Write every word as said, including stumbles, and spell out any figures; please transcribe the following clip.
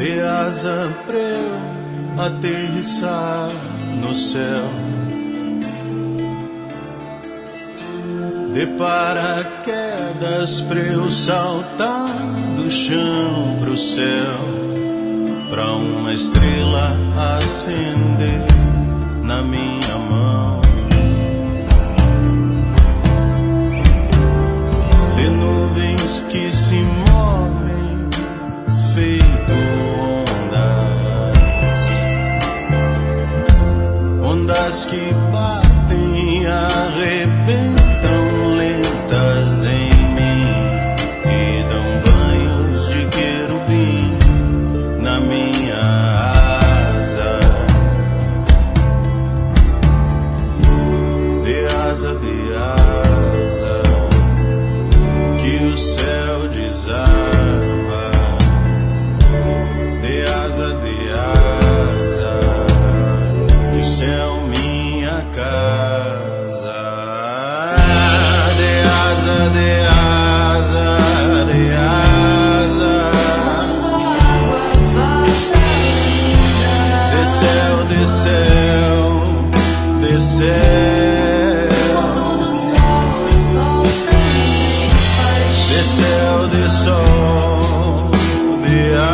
Dê asa pra eu aterrissar no céu. Dê paraquedas pra eu saltar do chão pro céu, pra uma estrela acender na minha mão. Dê nuvens que se movem feito ondas, ondas que batem e arrebentam lentas em mim e dão banhos de querubim na minha asa. Dê asa, dê asa, que o céu desaba. Dê asa, dê asa, que o céu minha casa. Dê asa, dê asa, dê asa. Quando a água vaza linda, Desceu, desceu, desceu. quando do sol o sol também faz chuva. Desceu, desceu, de